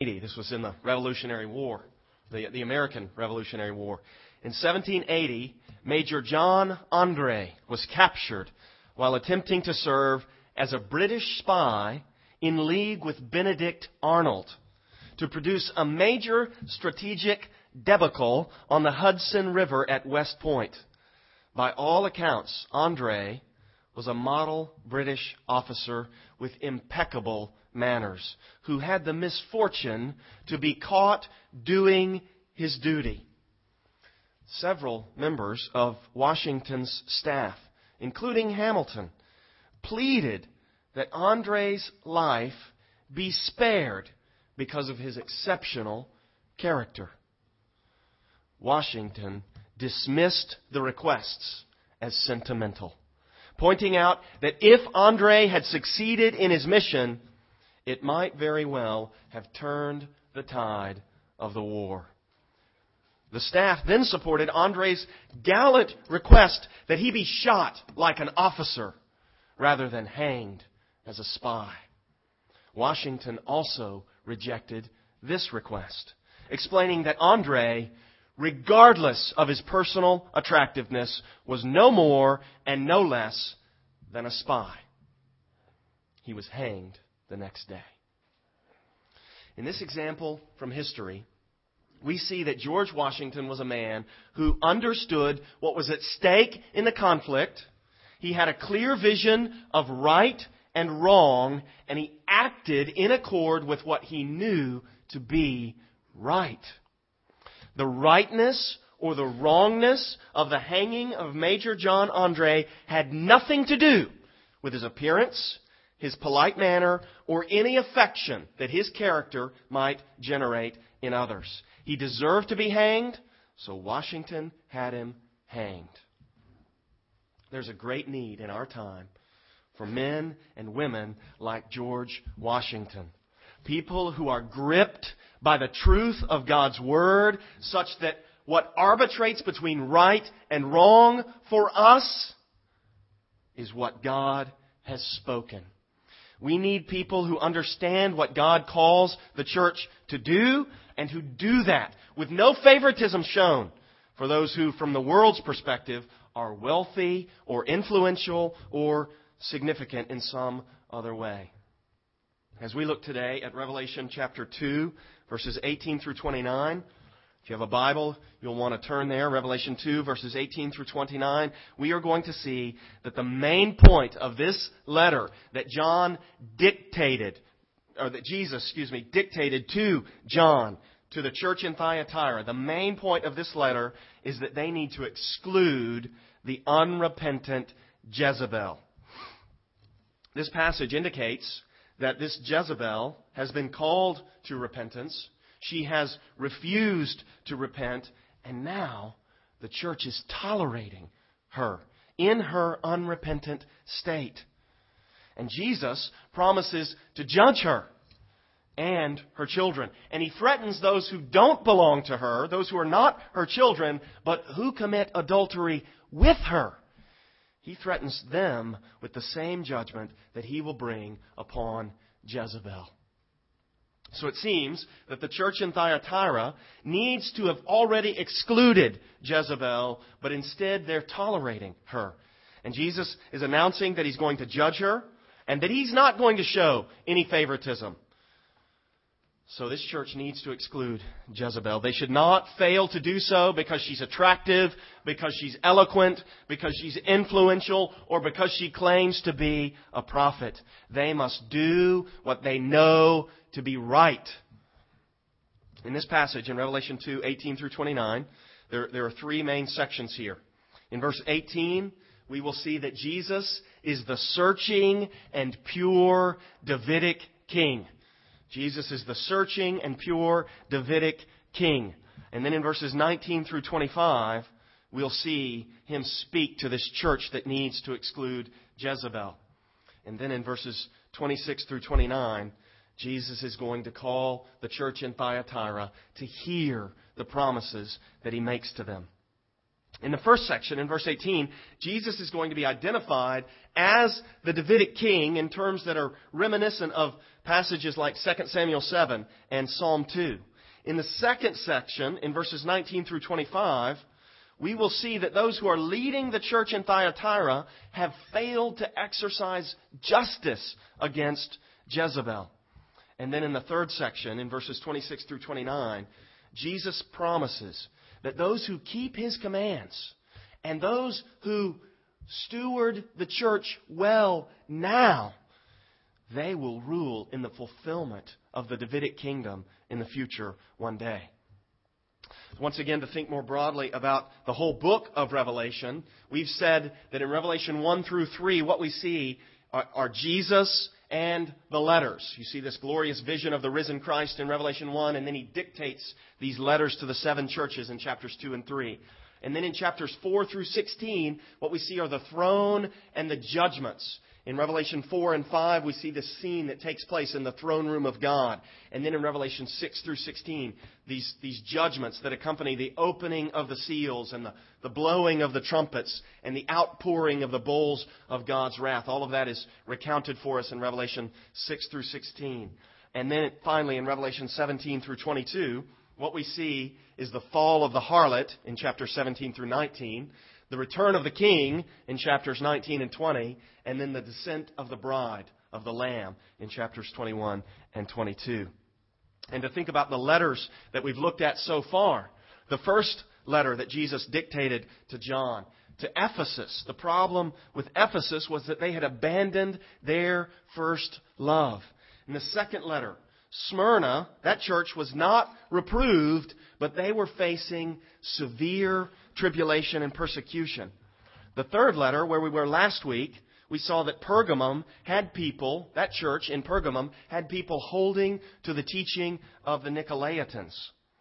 This was in the Revolutionary War, the American Revolutionary War. In 1780, Major John Andre was captured while attempting to serve as a British spy in league with Benedict Arnold to produce a major strategic debacle on the Hudson River at West Point. By all accounts, Andre was a model British officer with impeccable manners who had the misfortune to be caught doing his duty. Several members of Washington's staff, including Hamilton, pleaded that Andre's life be spared because of his exceptional character. Washington dismissed the requests as sentimental, pointing out that if Andre had succeeded in his mission, it might very well have turned the tide of the war. The staff then supported Andre's gallant request that he be shot like an officer rather than hanged as a spy. Washington also rejected this request, explaining that Andre, regardless of his personal attractiveness, was no more and no less than a spy. He was hanged the next day. In this example from history, we see that George Washington was a man who understood what was at stake in the conflict. He had a clear vision of right and wrong, and he acted in accord with what he knew to be right. The rightness or the wrongness of the hanging of Major John Andre had nothing to do with his appearance, his polite manner, or any affection that his character might generate in others. He deserved to be hanged, so Washington had him hanged. There's a great need in our time for men and women like George Washington. People who are gripped by the truth of God's Word, such that what arbitrates between right and wrong for us is what God has spoken. We need people who understand what God calls the church to do, and who do that with no favoritism shown for those who, from the world's perspective, are wealthy or influential or significant in some other way. As we look today at Revelation chapter 2, verses 18 through 29, if you have a Bible, you'll want to turn there. Revelation 2, verses 18 through 29. We are going to see that the main point of this letter that Jesus dictated to John, to the church in Thyatira, the main point of this letter is that they need to exclude the unrepentant Jezebel. This passage indicates that this Jezebel has been called to repentance. She has refused to repent, and now the church is tolerating her in her unrepentant state. And Jesus promises to judge her and her children. And He threatens those who don't belong to her, those who are not her children, but who commit adultery with her. He threatens them with the same judgment that He will bring upon Jezebel. So it seems that the church in Thyatira needs to have already excluded Jezebel, but instead they're tolerating her. And Jesus is announcing that He's going to judge her and that He's not going to show any favoritism. So this church needs to exclude Jezebel. They should not fail to do so because she's attractive, because she's eloquent, because she's influential, or because she claims to be a prophet. They must do what they know to be right. In this passage, in Revelation 2, 18 through 29, there are three main sections here. In verse 18, we will see that Jesus is the searching and pure Davidic king. Jesus is the searching and pure Davidic king. And then in verses 19 through 25, we'll see Him speak to this church that needs to exclude Jezebel. And then in verses 26 through 29, Jesus is going to call the church in Thyatira to hear the promises that He makes to them. In the first section, in verse 18, Jesus is going to be identified as the Davidic king in terms that are reminiscent of passages like 2 Samuel 7 and Psalm 2. In the second section, in verses 19 through 25, we will see that those who are leading the church in Thyatira have failed to exercise justice against Jezebel. And then in the third section, in verses 26 through 29, Jesus promises that those who keep His commands and those who steward the church well now, they will rule in the fulfillment of the Davidic kingdom in the future one day. Once again, to think more broadly about the whole book of Revelation, we've said that in Revelation 1 through 3, what we see are Jesus and the letters. You see this glorious vision of the risen Christ in Revelation 1, and then He dictates these letters to the 7 churches in chapters 2 and 3. And then in chapters 4 through 16, what we see are the throne and the judgments. In Revelation 4 and 5, we see this scene that takes place in the throne room of God. And then in Revelation 6 through 16, these judgments that accompany the opening of the seals and the blowing of the trumpets and the outpouring of the bowls of God's wrath. All of that is recounted for us in Revelation 6 through 16. And then finally in Revelation 17 through 22, what we see is the fall of the harlot in chapters 17 through 19, the return of the king in chapters 19 and 20, and then the descent of the bride of the Lamb in chapters 21 and 22. And to think about the letters that we've looked at so far, the first letter that Jesus dictated to John, to Ephesus. The problem with Ephesus was that they had abandoned their first love. In the second letter, Smyrna, that church was not reproved, but they were facing severe tribulation and persecution. The third letter, where we were last week, we saw that Pergamum had people, that church in Pergamum, had people holding to the teaching of the Nicolaitans.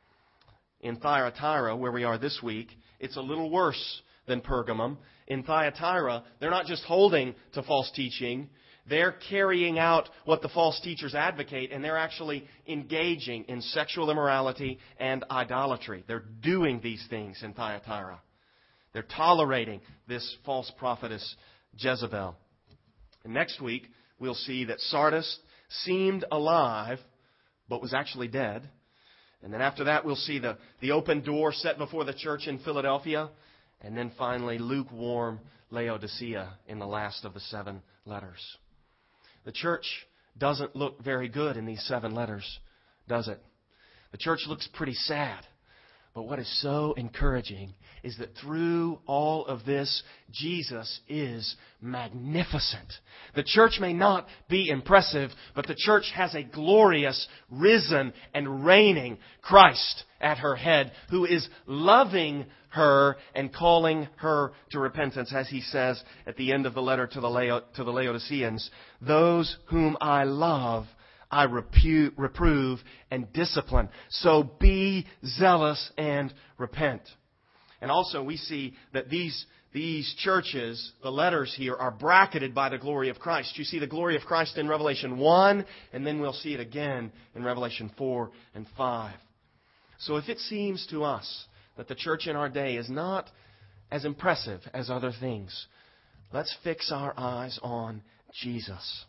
In Thyatira, where we are this week, it's a little worse than Pergamum. In Thyatira, they're not just holding to false teaching, they're carrying out what the false teachers advocate, and they're actually engaging in sexual immorality and idolatry. They're doing these things in Thyatira. They're tolerating this false prophetess Jezebel. And next week, we'll see that Sardis seemed alive, but was actually dead. And then after that, we'll see the open door set before the church in Philadelphia. And then finally, lukewarm Laodicea in the last of the 7 letters. The church doesn't look very good in these 7 letters, does it? The church looks pretty sad. But what is so encouraging is that through all of this, Jesus is magnificent. The church may not be impressive, but the church has a glorious, risen, and reigning Christ at her head, who is loving her and calling her to repentance, as he says at the end of the letter to the Laodiceans, "Those whom I love, I reprove and discipline. So be zealous and repent." And also we see that these churches, the letters here, are bracketed by the glory of Christ. You see the glory of Christ in Revelation 1, and then we'll see it again in Revelation 4 and 5. So if it seems to us that the church in our day is not as impressive as other things, let's fix our eyes on Jesus.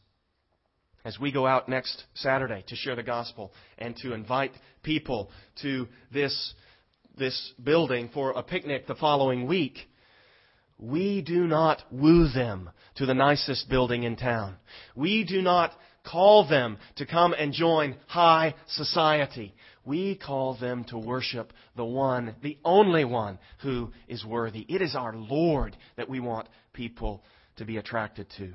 As we go out next Saturday to share the gospel and to invite people to this building for a picnic the following week, we do not woo them to the nicest building in town. We do not call them to come and join high society. We call them to worship the one, the only one who is worthy. It is our Lord that we want people to be attracted to.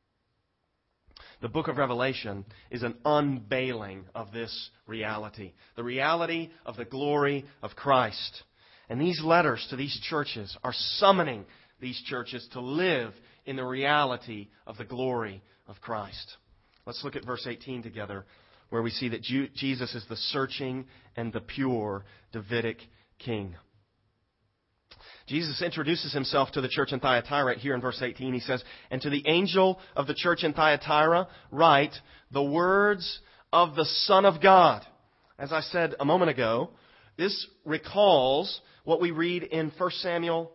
The book of Revelation is an unveiling of this reality. The reality of the glory of Christ. And these letters to these churches are summoning these churches to live in the reality of the glory of Christ. Let's look at verse 18 together, where we see that Jesus is the searching and the pure Davidic king. Jesus introduces himself to the church in Thyatira here in verse 18. He says, "And to the angel of the church in Thyatira write the words of the Son of God." As I said a moment ago, This recalls what we read in 2 Samuel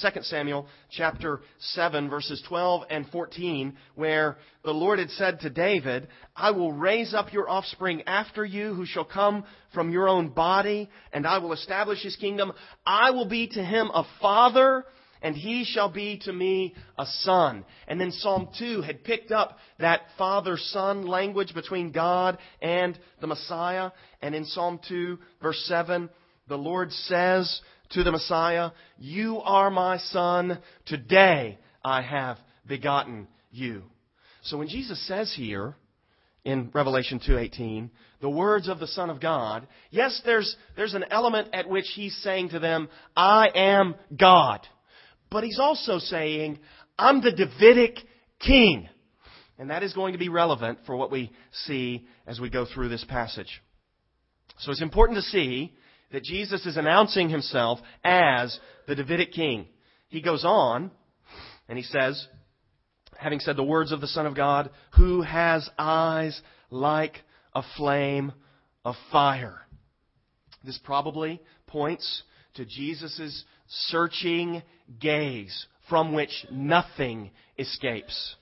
chapter 7, verses 12 and 14, where the Lord had said to David, I will raise up your offspring after you, who shall come from your own body, and I will establish his kingdom. I will be to him a father, and he shall be to me a son. And then Psalm 2 had picked up that father-son language between God and the Messiah. And in Psalm 2, verse 7, the Lord says to the Messiah, you are my son, today I have begotten you. So when Jesus says here in Revelation 2:18, the words of the Son of God, yes, there's an element at which he's saying to them, I am God. But he's also saying, I'm the Davidic king. And that is going to be relevant for what we see as we go through this passage. So it's important to see that Jesus is announcing himself as the Davidic king. He goes on and he says, having said the words of the Son of God, who has eyes like a flame of fire. This probably points to Jesus' searching gaze from which nothing escapes.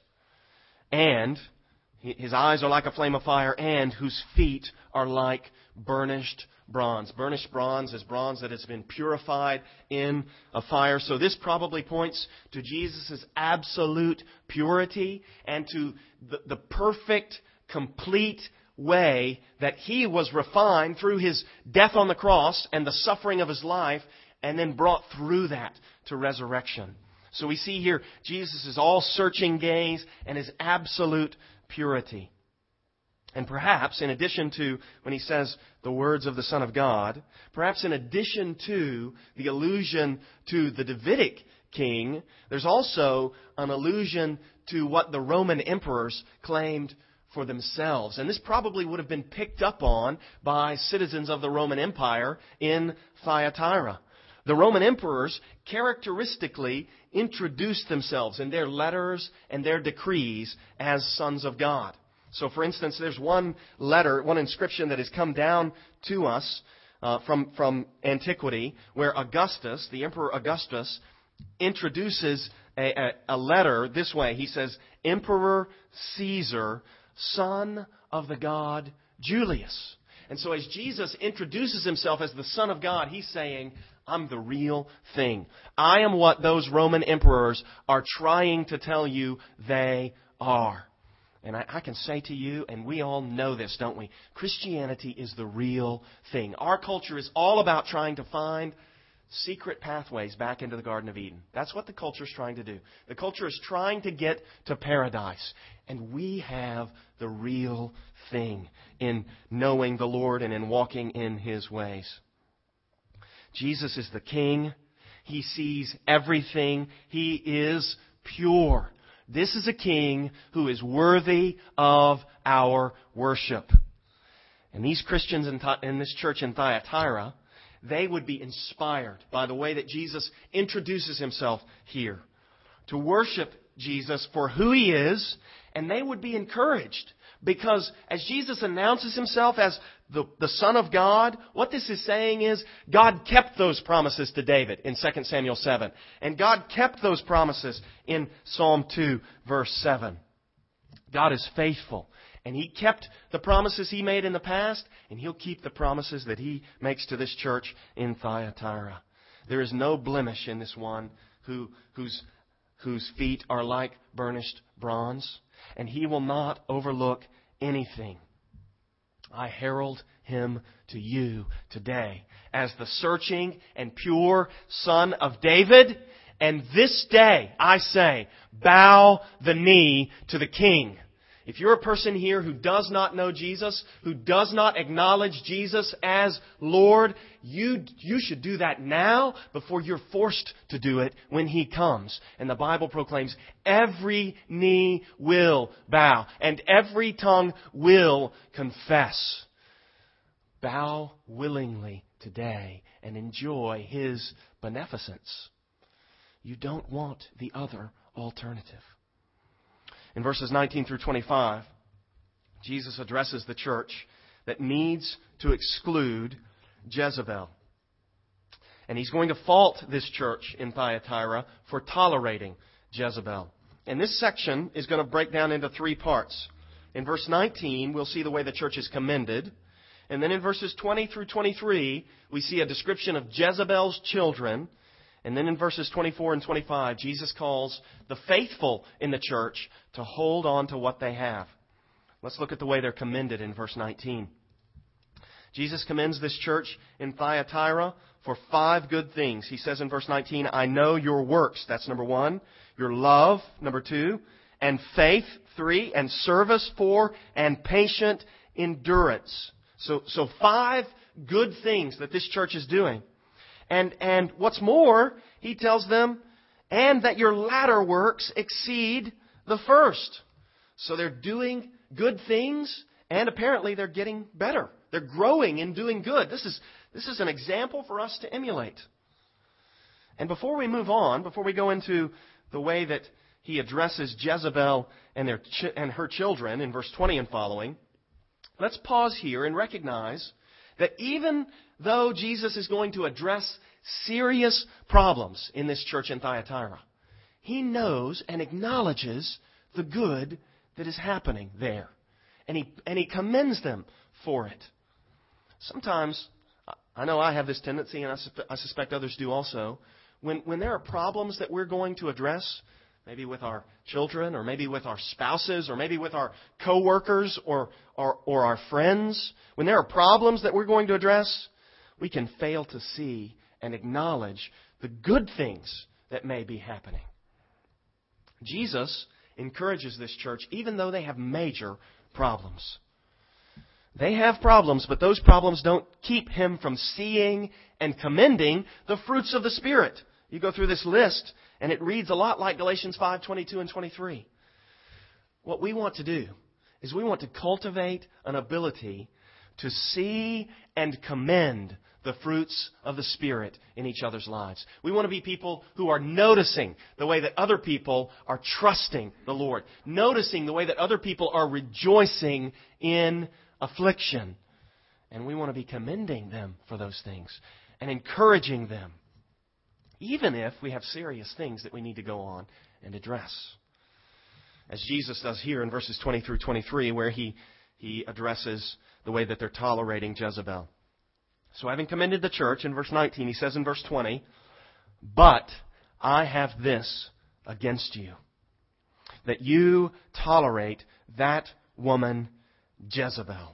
And his eyes are like a flame of fire, and whose feet are like burnished bronze. Burnished bronze is bronze that has been purified in a fire. So this probably points to Jesus' absolute purity and to the perfect, complete way that he was refined through his death on the cross and the suffering of his life, and then brought through that to resurrection. So we see here Jesus' all-searching gaze and his absolute purity. And perhaps, in addition to, when he says the words of the Son of God, perhaps in addition to the allusion to the Davidic king, there's also an allusion to what the Roman emperors claimed for themselves. And this probably would have been picked up on by citizens of the Roman Empire in Thyatira. The Roman emperors characteristically introduced themselves in their letters and their decrees as sons of God. So, for instance, there's one inscription that has come down to us from antiquity, where Augustus, the Emperor Augustus, introduces a letter this way. He says, Emperor Caesar, son of the god Julius. And so as Jesus introduces himself as the Son of God, he's saying, I'm the real thing. I am what those Roman emperors are trying to tell you they are. And I can say to you, and we all know this, don't we? Christianity is the real thing. Our culture is all about trying to find secret pathways back into the Garden of Eden. That's what the culture is trying to do. The culture is trying to get to paradise. And we have the real thing in knowing the Lord and in walking in His ways. Jesus is the King. He sees everything. He is pure. This is a King who is worthy of our worship. And these Christians in this church in Thyatira, they would be inspired by the way that Jesus introduces Himself here to worship Jesus for who He is, and they would be encouraged because as Jesus announces Himself as the Son of God, what this is saying is God kept those promises to David in 2 Samuel 7. And God kept those promises in Psalm 2, verse 7. God is faithful. And He kept the promises He made in the past, and He'll keep the promises that He makes to this church in Thyatira. There is no blemish in this one whose feet are like burnished bronze, and He will not overlook anything. I herald Him to you today as the searching and pure Son of David. And this day, I say, bow the knee to the King. If you're a person here who does not know Jesus, who does not acknowledge Jesus as Lord, you should do that now before you're forced to do it when He comes. And the Bible proclaims every knee will bow and every tongue will confess. Bow willingly today and enjoy His beneficence. You don't want the other alternative. In verses 19 through 25, Jesus addresses the church that needs to exclude Jezebel. And he's going to fault this church in Thyatira for tolerating Jezebel. And this section is going to break down into three parts. In verse 19, we'll see the way the church is commended. And then in verses 20 through 23, we see a description of Jezebel's children. And then in verses 24 and 25, Jesus calls the faithful in the church to hold on to what they have. Let's look at the way they're commended in verse 19. Jesus commends this church in Thyatira for 5 good things. He says in verse 19, I know your works. That's number 1. Your love, number 2. And faith, 3. And service, 4. And patient endurance. So 5 good things that this church is doing. And what's more, he tells them, and that your latter works exceed the first. So they're doing good things, and apparently they're getting better. They're growing in doing good. This is an example for us to emulate. And before we move on, before we go into the way that he addresses Jezebel and her children in verse 20 and following, let's pause here and recognize that even though Jesus is going to address serious problems in this church in Thyatira, he knows and acknowledges the good that is happening there. And he commends them for it. Sometimes, I know I have this tendency, and I suspect others do also, when there are problems that we're going to address, maybe with our children, or maybe with our spouses, or maybe with our coworkers, or our friends, when there are problems that we're going to address, we can fail to see and acknowledge the good things that may be happening. Jesus encourages this church, even though they have major problems. They have problems, but those problems don't keep him from seeing and commending the fruits of the Spirit. You go through this list, and it reads a lot like Galatians 5:22 and 23. What we want to do is we want to cultivate an ability to see and commend the fruits of the Spirit in each other's lives. We want to be people who are noticing the way that other people are trusting the Lord, noticing the way that other people are rejoicing in affliction. And we want to be commending them for those things and encouraging them, even if we have serious things that we need to go on and address. As Jesus does here in verses 20 through 23, where he addresses the way that they're tolerating Jezebel. So having commended the church, in verse 19, he says in verse 20, but I have this against you, that you tolerate that woman Jezebel,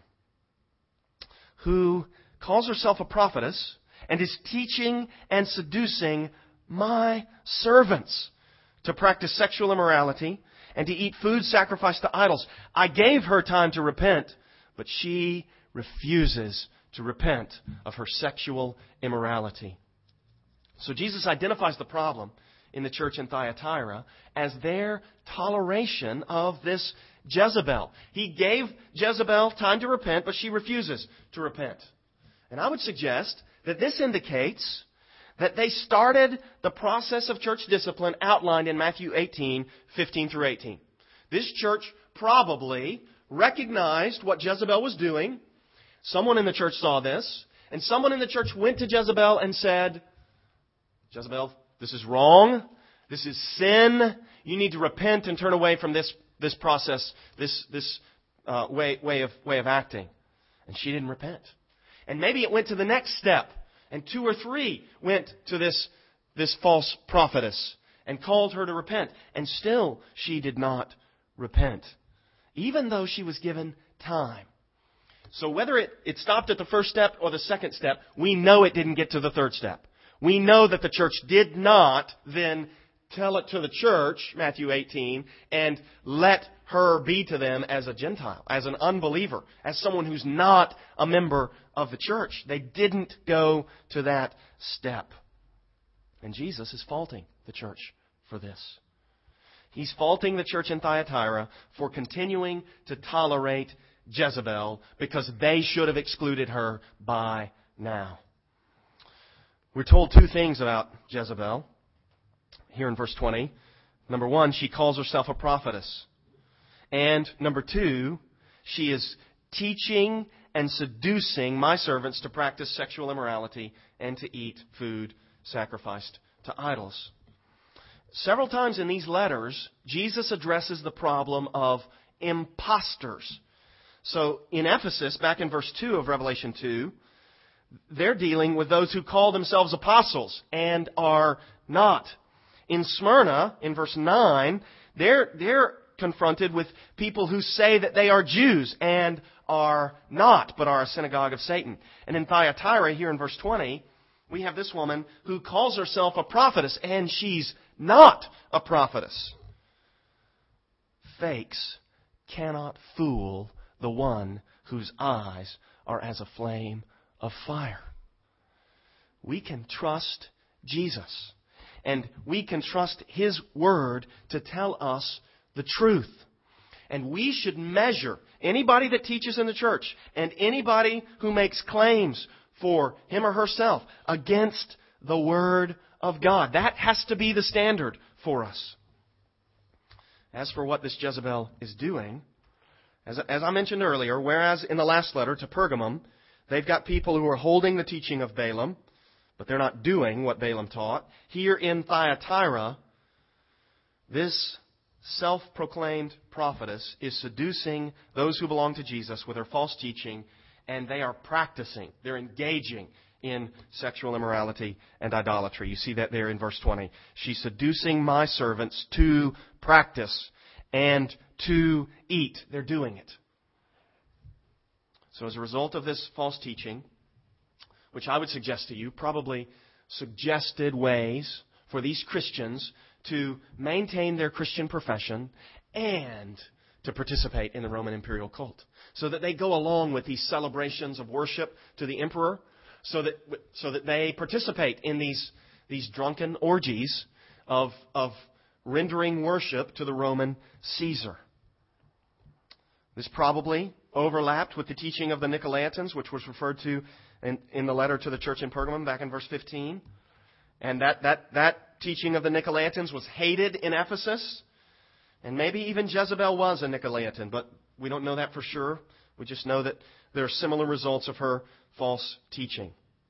who calls herself a prophetess and is teaching and seducing my servants to practice sexual immorality and to eat food sacrificed to idols. I gave her time to repent, but she refuses to repent of her sexual immorality. So Jesus identifies the problem in the church in Thyatira as their toleration of this Jezebel. He gave Jezebel time to repent, but she refuses to repent. And I would suggest that this indicates that they started the process of church discipline outlined in Matthew 18:15 through 18. This church probably recognized what Jezebel was doing. Someone in the church saw this, and someone in the church went to Jezebel and said, Jezebel, this is wrong. This is sin. You need to repent and turn away from this process, this way of acting. And she didn't repent. And maybe it went to the next step, and 2 or 3 went to this false prophetess and called her to repent. And still she did not repent, even though she was given time. So whether it stopped at the first step or the second step, we know it didn't get to the third step. We know that the church did not then tell it to the church, Matthew 18, and let her be to them as a Gentile, as an unbeliever, as someone who's not a member of the church. They didn't go to that step. And Jesus is faulting the church for this. He's faulting the church in Thyatira for continuing to tolerate Jezebel because they should have excluded her by now. We're told 2 things about Jezebel here in verse 20. Number 1, she calls herself a prophetess. And number 2, she is teaching and seducing my servants to practice sexual immorality and to eat food sacrificed to idols. Several times in these letters, Jesus addresses the problem of imposters. So in Ephesus, back in verse 2 of Revelation 2, they're dealing with those who call themselves apostles and are not. In Smyrna, in verse 9, they're confronted with people who say that they are Jews and are not, but are a synagogue of Satan. And in Thyatira, here in verse 20, we have this woman who calls herself a prophetess, and she's not a prophetess. Fakes cannot fool the one whose eyes are as a flame of fire. We can trust Jesus, and we can trust His Word to tell us the truth. And we should measure anybody that teaches in the church and anybody who makes claims for him or herself against the Word of God. That has to be the standard for us. As for what this Jezebel is doing, as I mentioned earlier, whereas in the last letter to Pergamum, they've got people who are holding the teaching of Balaam, but they're not doing what Balaam taught. Here in Thyatira, this self-proclaimed prophetess is seducing those who belong to Jesus with her false teaching, and they are practicing, they're engaging in sexual immorality and idolatry. You see that there in verse 20. She's seducing my servants to practice and to eat. They're doing it. So as a result of this false teaching, which I would suggest to you, probably suggested ways for these Christians to maintain their Christian profession and to participate in the Roman imperial cult, so that they go along with these celebrations of worship to the emperor, so that they participate in these drunken orgies of rendering worship to the Roman Caesar. This probably overlapped with the teaching of the Nicolaitans, which was referred to in the letter to the church in Pergamum back in verse 15. And that teaching of the Nicolaitans was hated in Ephesus. And maybe even Jezebel was a Nicolaitan, but we don't know that for sure. We just know that there are similar results of her false teaching.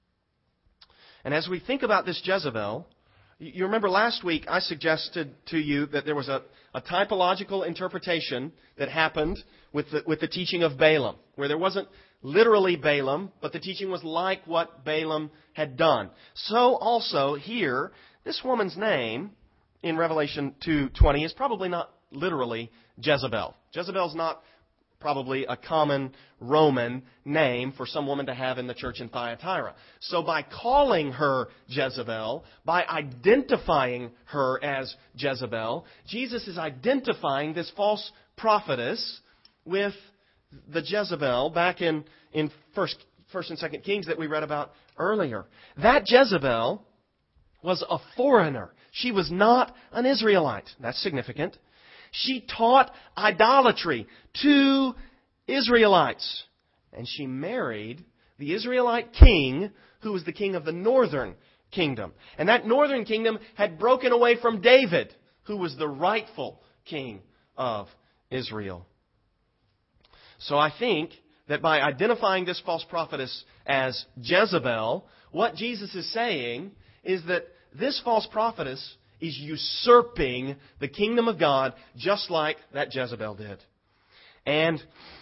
And as we think about this Jezebel, you remember last week I suggested to you that there was a typological interpretation that happened with the teaching of Balaam, where there wasn't literally Balaam, but the teaching was like what Balaam had done. So also here, this woman's name in Revelation 2:20 is probably not literally Jezebel. Jezebel's not probably a common Roman name for some woman to have in the church in Thyatira. So by calling her Jezebel, by identifying her as Jezebel, Jesus is identifying this false prophetess with the Jezebel back in First and Second Kings that we read about earlier. That Jezebel was a foreigner. She was not an Israelite. That's significant. She taught idolatry to Israelites. And she married the Israelite king who was the king of the northern kingdom. And that northern kingdom had broken away from David, who was the rightful king of Israel. So I think that by identifying this false prophetess as Jezebel, what Jesus is saying is that this false prophetess is usurping the kingdom of God just like that Jezebel did. And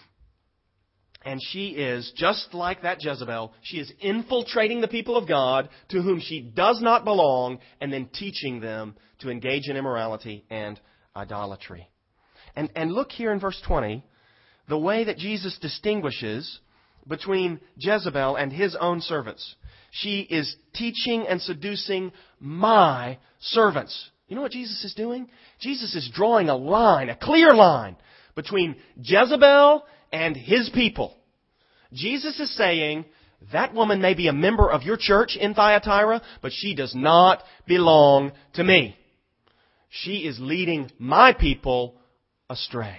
she is, just like that Jezebel, she is infiltrating the people of God to whom she does not belong and then teaching them to engage in immorality and idolatry. And look here in verse 20, the way that Jesus distinguishes between Jezebel and His own servants. She is teaching and seducing my servants. You know what Jesus is doing? Jesus is drawing a line, a clear line, between Jezebel and His people. Jesus is saying, that woman may be a member of your church in Thyatira, but she does not belong to me. She is leading my people astray.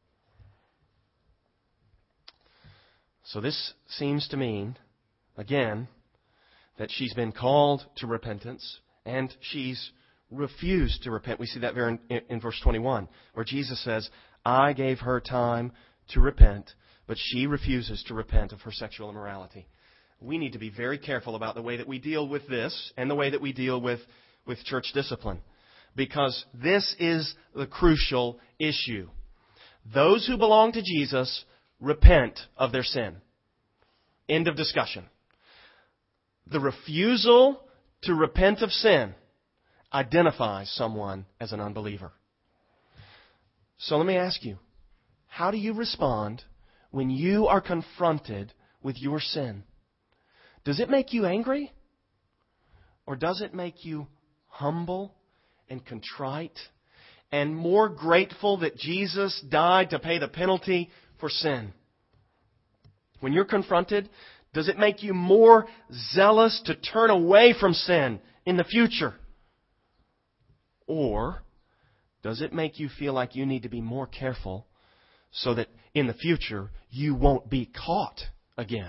So this seems to mean, again, that she's been called to repentance and she's refused to repent. We see that there in verse 21, where Jesus says, I gave her time to repent, but she refuses to repent of her sexual immorality. we need to be very careful about the way that we deal with this and the way that we deal with church discipline. Because this is the crucial issue. Those who belong to Jesus repent of their sin. End of discussion. The refusal to repent of sin identifies someone as an unbeliever. So let me ask you, how do you respond when you are confronted with your sin? Does it make you angry? Or does it make you humble and contrite and more grateful that Jesus died to pay the penalty for sin? When you're confronted, does it make you more zealous to turn away from sin in the future? Or does it make you feel like you need to be more careful so that in the future you won't be caught again?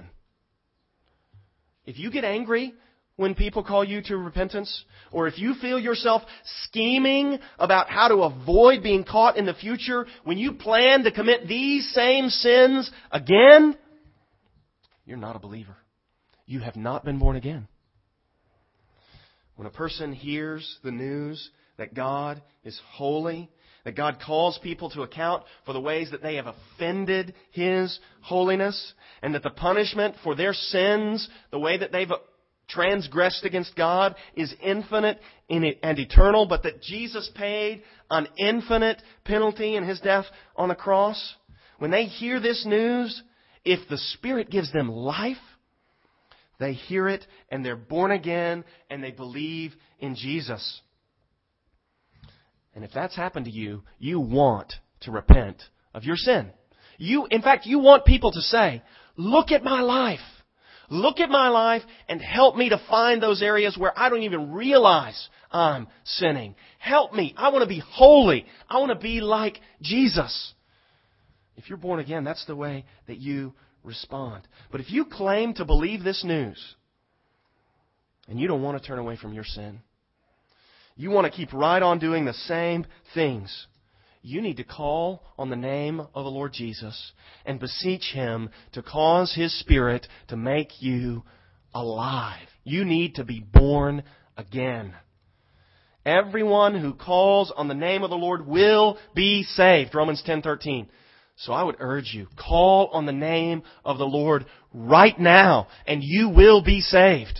If you get angry when people call you to repentance, or if you feel yourself scheming about how to avoid being caught in the future, when you plan to commit these same sins again, you're not a believer. You have not been born again. When a person hears the news that God is holy, that God calls people to account for the ways that they have offended His holiness, and that the punishment for their sins, the way that they've transgressed against God, is infinite and eternal, but that Jesus paid an infinite penalty in His death on the cross, when they hear this news, if the Spirit gives them life, they hear it and they're born again and they believe in Jesus. And if that's happened to you, you want to repent of your sin. In fact, you want people to say, look at my life. Look at my life and help me to find those areas where I don't even realize I'm sinning. Help me. I want to be holy. I want to be like Jesus. If you're born again, that's the way that you respond. But if you claim to believe this news and you don't want to turn away from your sin, you want to keep right on doing the same things, you need to call on the name of the Lord Jesus and beseech Him to cause His Spirit to make you alive. You need to be born again. Everyone who calls on the name of the Lord will be saved. Romans 10:13. So I would urge you, call on the name of the Lord right now, and you will be saved.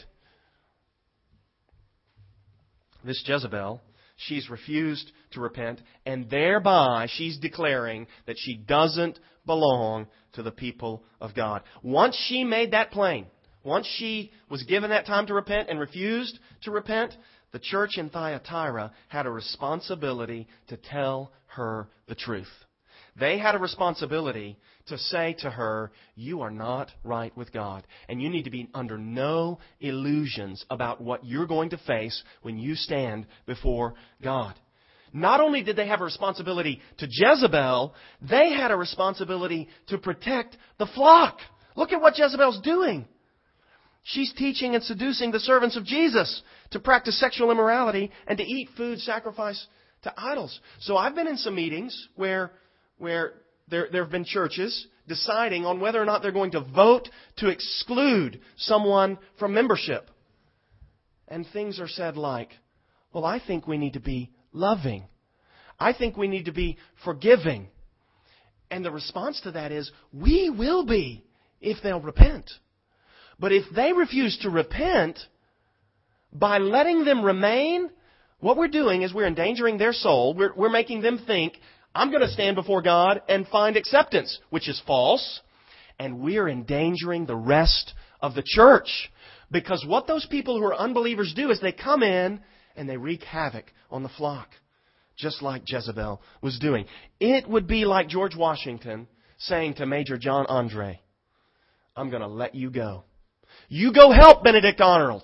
This Jezebel, she's refused to repent, and thereby she's declaring that she doesn't belong to the people of God. Once she made that plain, once she was given that time to repent and refused to repent, the church in Thyatira had a responsibility to tell her the truth. They had a responsibility to say to her, you are not right with God, and you need to be under no illusions about what you're going to face when you stand before God. Not only did they have a responsibility to Jezebel, they had a responsibility to protect the flock. Look at what Jezebel's doing. She's teaching and seducing the servants of Jesus to practice sexual immorality and to eat food sacrificed to idols. So I've been in some meetings where there have been churches deciding on whether or not they're going to vote to exclude someone from membership. And things are said like, well, I think we need to be loving. I think we need to be forgiving. And the response to that is, we will be if they'll repent. But if they refuse to repent, by letting them remain, what we're doing is we're endangering their soul. We're making them think, I'm going to stand before God and find acceptance, which is false. And we're endangering the rest of the church. Because what those people who are unbelievers do is they come in and they wreak havoc on the flock. Just like Jezebel was doing. It would be like George Washington saying to Major John Andre, I'm going to let you go. You go help Benedict Arnold.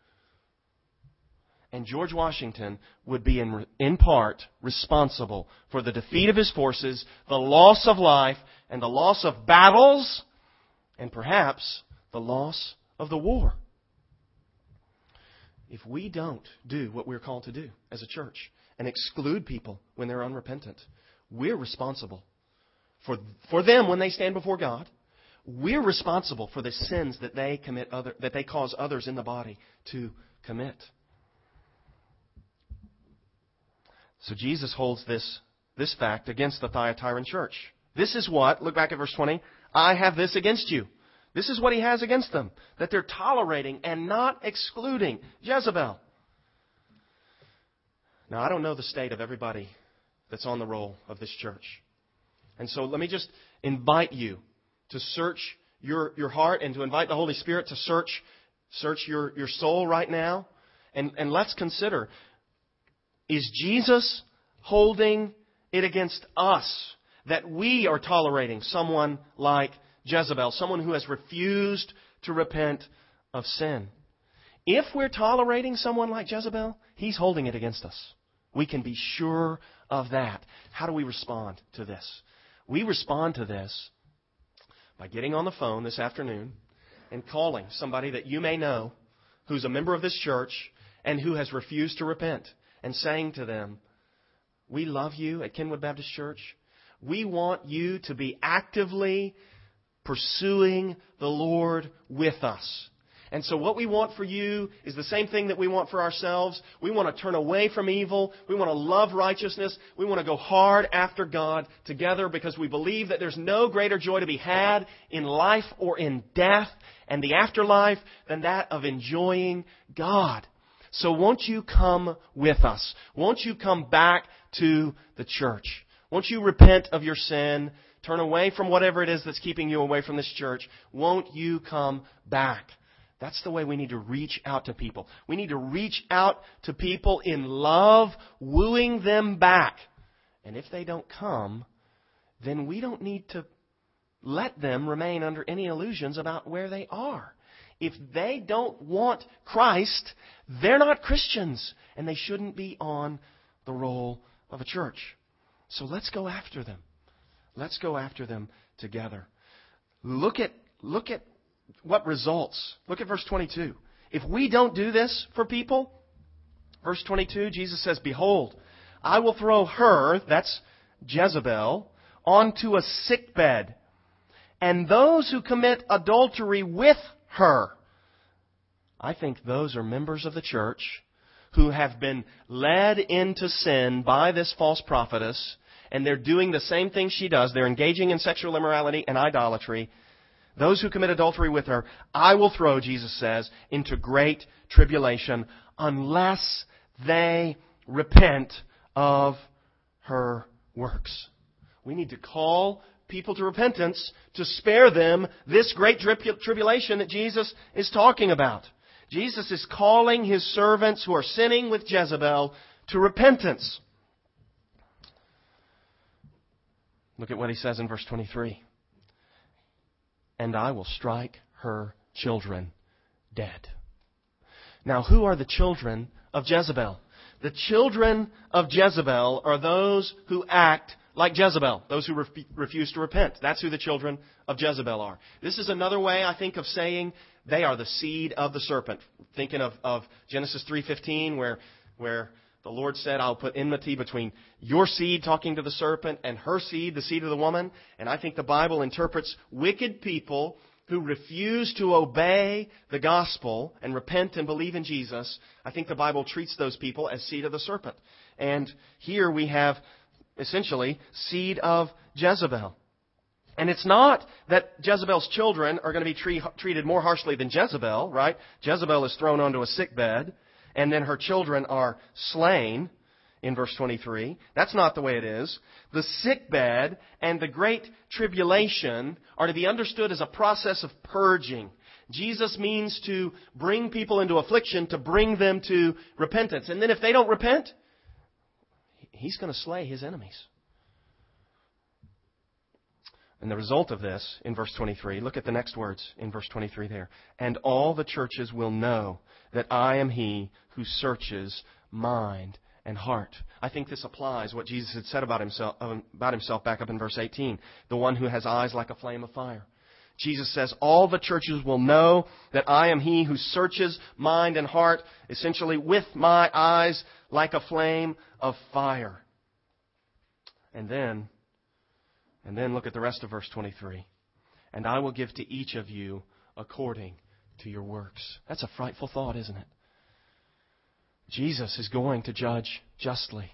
And George Washington would be in part responsible for the defeat of his forces, the loss of life, and the loss of battles, and perhaps the loss of the war. If we don't do what we're called to do as a church and exclude people when they're unrepentant, we're responsible for them when they stand before God. we're responsible for the sins that they that they cause others in the body to commit. So Jesus holds this fact against the Thyatiran church. This is what, look back at verse 20, I have this against you. This is what he has against them, that they're tolerating and not excluding Jezebel. Now, I don't know the state of everybody that's on the roll of this church. And so let me just invite you to search your heart and to invite the Holy Spirit to search your soul right now. And let's consider, is Jesus holding it against us that we are tolerating someone like Jezebel, someone who has refused to repent of sin? If we're tolerating someone like Jezebel, he's holding it against us. We can be sure of that. How do we respond to this? We respond to this by getting on the phone this afternoon and calling somebody that you may know who's a member of this church and who has refused to repent and saying to them, we love you at Kenwood Baptist Church. We want you to be actively pursuing the Lord with us. And so what we want for you is the same thing that we want for ourselves. We want to turn away from evil. We want to love righteousness. We want to go hard after God together because we believe that there's no greater joy to be had in life or in death and the afterlife than that of enjoying God. So won't you come with us? Won't you come back to the church? Won't you repent of your sin? Turn away from whatever it is that's keeping you away from this church. Won't you come back? That's the way we need to reach out to people. We need to reach out to people in love, wooing them back. And if they don't come, then we don't need to let them remain under any illusions about where they are. If they don't want Christ, they're not Christians, and they shouldn't be on the roll of a church. So let's go after them. Let's go after them together. Look at what results. Look at verse 22. If we don't do this for people, verse 22, Jesus says, behold, I will throw her, that's Jezebel, onto a sickbed, and those who commit adultery with her. I think those are members of the church who have been led into sin by this false prophetess, and they're doing the same thing she does. They're engaging in sexual immorality and idolatry. Those who commit adultery with her, I will throw, Jesus says, into great tribulation unless they repent of her works. We need to call people to repentance to spare them this great tribulation that Jesus is talking about. Jesus is calling His servants who are sinning with Jezebel to repentance. Look at what He says in verse 23. And I will strike her children dead. Now, who are the children of Jezebel? The children of Jezebel are those who act like Jezebel, those who refuse to repent. That's who the children of Jezebel are. This is another way, I think, of saying they are the seed of the serpent. Thinking of Genesis 3:15, where the Lord said, I'll put enmity between your seed, talking to the serpent, and her seed, the seed of the woman. And I think the Bible interprets wicked people who refuse to obey the gospel and repent and believe in Jesus. I think the Bible treats those people as seed of the serpent. And here we have, essentially, seed of Jezebel. And it's not that Jezebel's children are going to be treated more harshly than Jezebel, right? Jezebel is thrown onto a sickbed, and then her children are slain in verse 23. That's not the way it is. The sickbed and the great tribulation are to be understood as a process of purging. Jesus means to bring people into affliction, to bring them to repentance. And then if they don't repent, He's going to slay His enemies. And the result of this, in verse 23, look at the next words in verse 23 there. And all the churches will know that I am He who searches mind and heart. I think this applies what Jesus had said about himself back up in verse 18. The one who has eyes like a flame of fire. Jesus says, all the churches will know that I am He who searches mind and heart, essentially with my eyes like a flame of fire. And then look at the rest of verse 23. and I will give to each of you according to your works. That's a frightful thought, isn't it? Jesus is going to judge justly.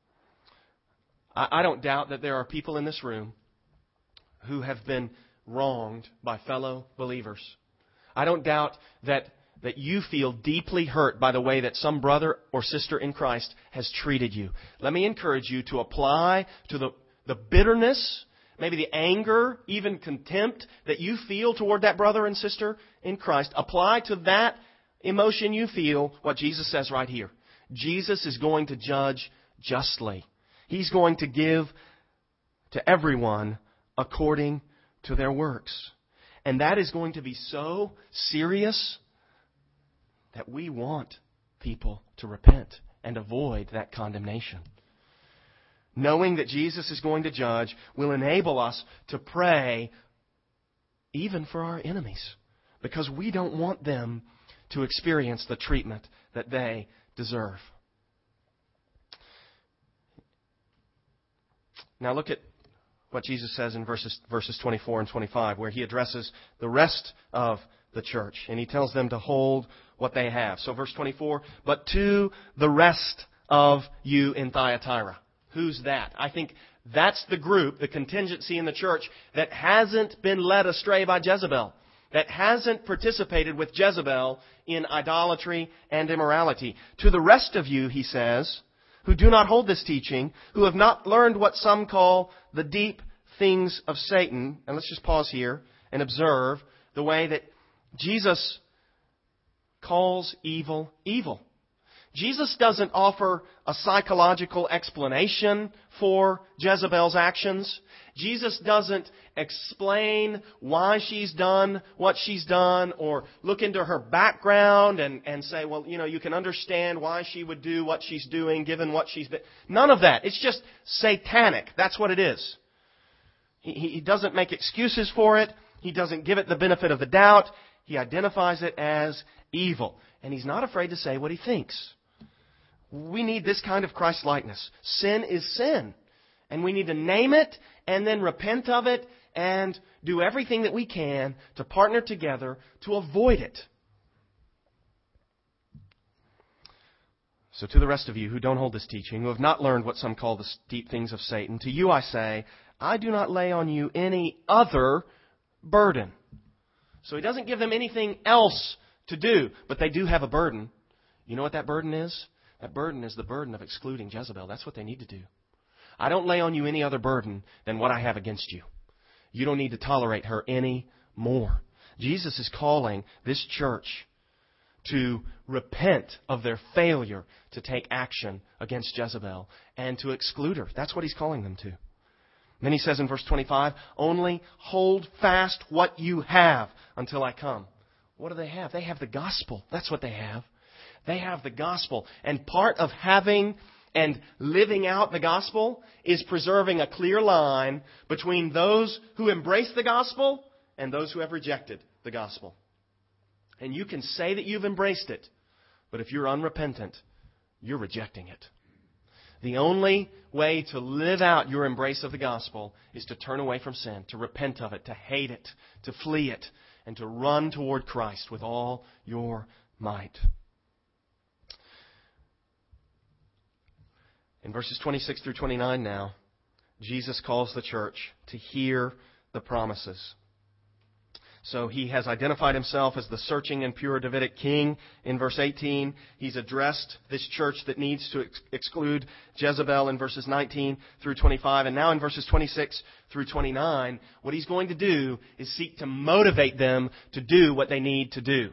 I don't doubt that there are people in this room who have been wronged by fellow believers. I don't doubt that you feel deeply hurt by the way that some brother or sister in Christ has treated you. Let me encourage you to apply to the bitterness, maybe the anger, even contempt that you feel toward that brother and sister in Christ. Apply to that emotion you feel what Jesus says right here. Jesus is going to judge justly. He's going to give to everyone according to their works. And that is going to be so serious that we want people to repent and avoid that condemnation. Knowing that Jesus is going to judge will enable us to pray even for our enemies, because we don't want them to experience the treatment that they deserve. Now look at what Jesus says in verses 24 and 25, where He addresses the rest of the church, and He tells them to hold what they have. So verse 24, but to the rest of you in Thyatira. Who's that? I think that's the group, the contingency in the church that hasn't been led astray by Jezebel, that hasn't participated with Jezebel in idolatry and immorality. To the rest of you, He says, who do not hold this teaching, who have not learned what some call the deep things of Satan. And let's just pause here and observe the way that Jesus calls evil evil. Jesus doesn't offer a psychological explanation for Jezebel's actions. Jesus doesn't explain why she's done what she's done, or look into her background and say, well, you can understand why she would do what she's doing given what she's been. None of that. It's just satanic. That's what it is. He doesn't make excuses for it. He doesn't give it the benefit of the doubt. He identifies it as evil. And He's not afraid to say what He thinks. We need this kind of Christ-likeness. Sin is sin. And we need to name it and then repent of it and do everything that we can to partner together to avoid it. So to the rest of you who don't hold this teaching, who have not learned what some call the deep things of Satan, to you I say, I do not lay on you any other burden. So He doesn't give them anything else to do, but they do have a burden. You know what that burden is? That burden is the burden of excluding Jezebel. That's what they need to do. I don't lay on you any other burden than what I have against you. You don't need to tolerate her any more. Jesus is calling this church to repent of their failure to take action against Jezebel and to exclude her. That's what He's calling them to. Then He says in verse 25, only hold fast what you have until I come. What do they have? They have the gospel. That's what they have. They have the gospel. And part of having and living out the gospel is preserving a clear line between those who embrace the gospel and those who have rejected the gospel. And you can say that you've embraced it, but if you're unrepentant, you're rejecting it. The only way to live out your embrace of the gospel is to turn away from sin, to repent of it, to hate it, to flee it, and to run toward Christ with all your might. In verses 26 through 29 now, Jesus calls the church to hear the promises. So He has identified Himself as the searching and pure Davidic king. In verse 18, He's addressed this church that needs to exclude Jezebel in verses 19 through 25. And now in verses 26 through 29, what He's going to do is seek to motivate them to do what they need to do.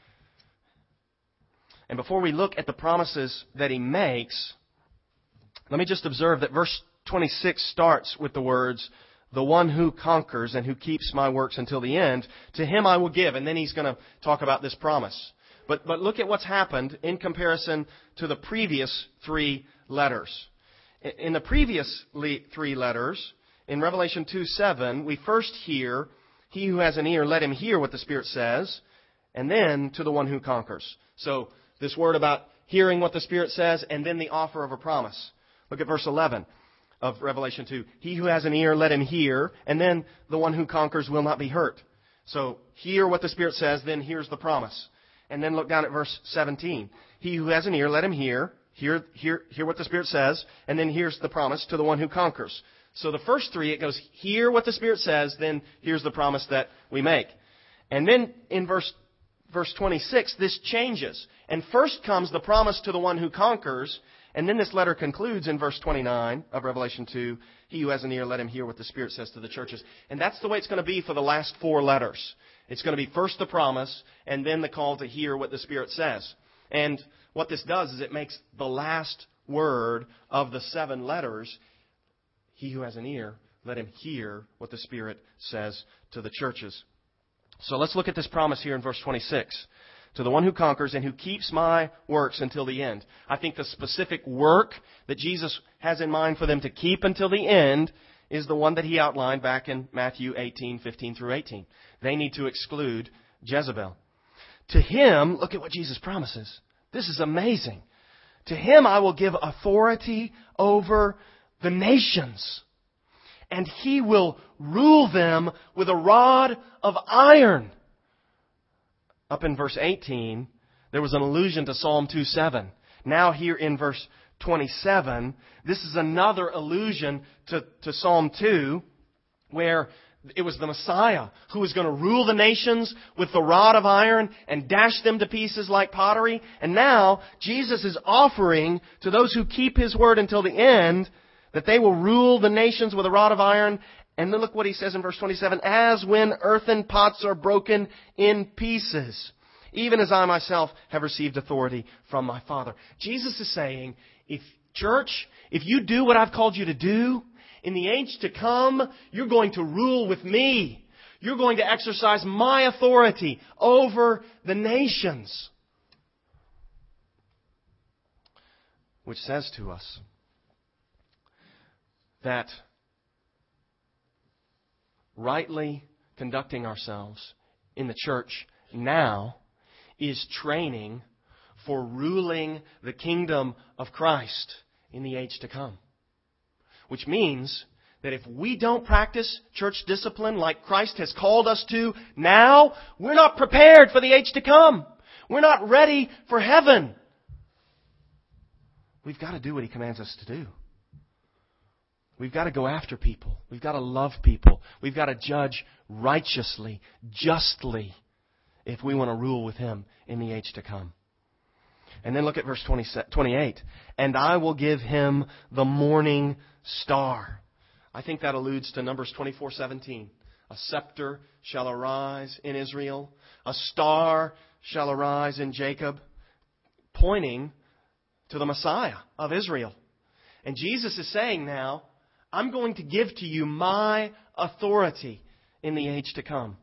And before we look at the promises that He makes, let me just observe that verse 26 starts with the words, the one who conquers and who keeps my works until the end, to him I will give. And then He's going to talk about this promise. But look at what's happened in comparison to the previous three letters. In the previous three letters, in Revelation 2:7, we first hear, he who has an ear, let him hear what the Spirit says, and then to the one who conquers. So this word about hearing what the Spirit says and then the offer of a promise. Look at verse 11. of Revelation 2. He who has an ear, let him hear. And then the one who conquers will not be hurt. So hear what the Spirit says, then here's the promise. And then look down at verse 17. He who has an ear, let him hear. Hear what the Spirit says. And then here's the promise to the one who conquers. So the first three, it goes, hear what the Spirit says, then here's the promise that we make. And then in verse 26, this changes. And first comes the promise to the one who conquers. And then this letter concludes in verse 29 of Revelation 2. He who has an ear, let him hear what the Spirit says to the churches. And that's the way it's going to be for the last four letters. It's going to be first the promise, and then the call to hear what the Spirit says. And what this does is it makes the last word of the 7 letters, he who has an ear, let him hear what the Spirit says to the churches. So let's look at this promise here in verse 26. To the one who conquers and who keeps my works until the end. I think the specific work that Jesus has in mind for them to keep until the end is the one that he outlined back in Matthew 18:15 through 18. They need to exclude Jezebel. To him, look at what Jesus promises. This is amazing. To him I will give authority over the nations, and he will rule them with a rod of iron. Up in verse 18, there was an allusion to Psalm 2:7. Now here in verse 27, this is another allusion to Psalm 2, where it was the Messiah who was going to rule the nations with the rod of iron and dash them to pieces like pottery. And now Jesus is offering to those who keep His word until the end that they will rule the nations with a rod of iron. And then look what He says in verse 27, as when earthen pots are broken in pieces, even as I myself have received authority from my Father. Jesus is saying, if you do what I've called you to do, in the age to come, you're going to rule with me. You're going to exercise my authority over the nations. Which says to us that rightly conducting ourselves in the church now is training for ruling the kingdom of Christ in the age to come. Which means that if we don't practice church discipline like Christ has called us to now, we're not prepared for the age to come. We're not ready for heaven. We've got to do what He commands us to do. We've got to go after people. We've got to love people. We've got to judge righteously, justly, if we want to rule with Him in the age to come. And then look at verse 28. And I will give him the morning star. I think that alludes to Numbers 24:17. A scepter shall arise in Israel. A star shall arise in Jacob. Pointing to the Messiah of Israel. And Jesus is saying now, I'm going to give to you my authority in the age to come.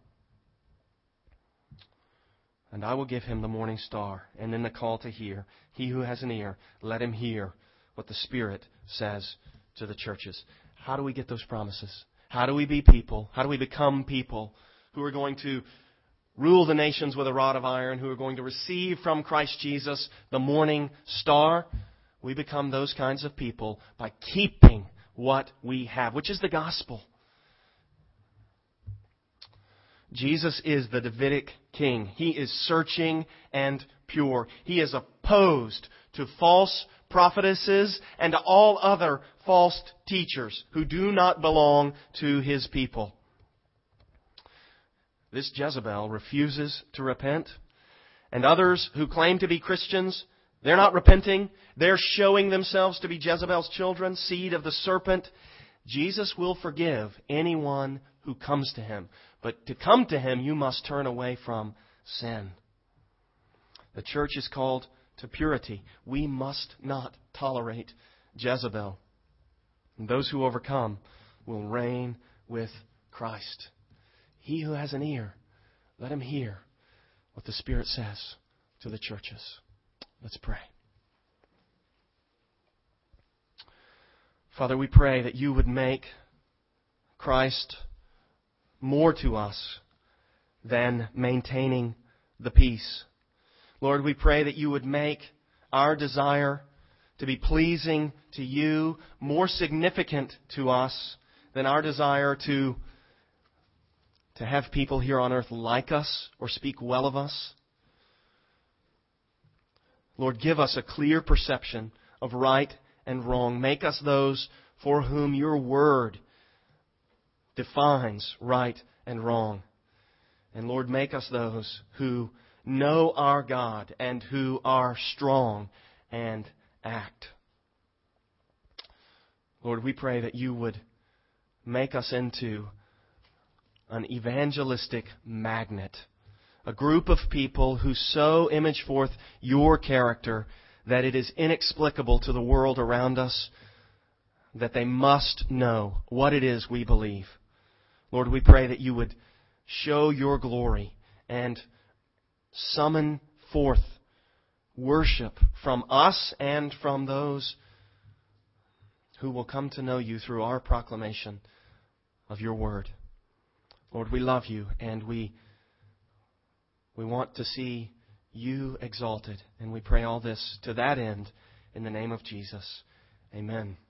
And I will give him the morning star. And then the call to hear. He who has an ear, let him hear what the Spirit says to the churches. How do we get those promises? How do we be people? How do we become people who are going to rule the nations with a rod of iron, who are going to receive from Christ Jesus the morning star? We become those kinds of people by keeping what we have, which is the gospel. Jesus is the Davidic king. He is searching and pure. He is opposed to false prophetesses and to all other false teachers who do not belong to His people. This Jezebel refuses to repent. And others who claim to be Christians, they're not repenting. They're showing themselves to be Jezebel's children, seed of the serpent. Jesus will forgive anyone who comes to Him. But to come to Him, you must turn away from sin. The church is called to purity. We must not tolerate Jezebel. And those who overcome will reign with Christ. He who has an ear, let him hear what the Spirit says to the churches. Let's pray. Father, we pray that You would make Christ more to us than maintaining the peace. Lord, we pray that You would make our desire to be pleasing to you, more significant to us than our desire to have people here on earth like us or speak well of us. Lord, give us a clear perception of right and wrong. Make us those for whom your word defines right and wrong. And Lord, make us those who know our God and who are strong and act. Lord, we pray that you would make us into an evangelistic magnet, a group of people who so image forth your character that it is inexplicable to the world around us that they must know what it is we believe. Lord, we pray that you would show your glory and summon forth worship from us and from those who will come to know you through our proclamation of your word. Lord, we love you, and we want to see you exalted. And we pray all this to that end in the name of Jesus. Amen.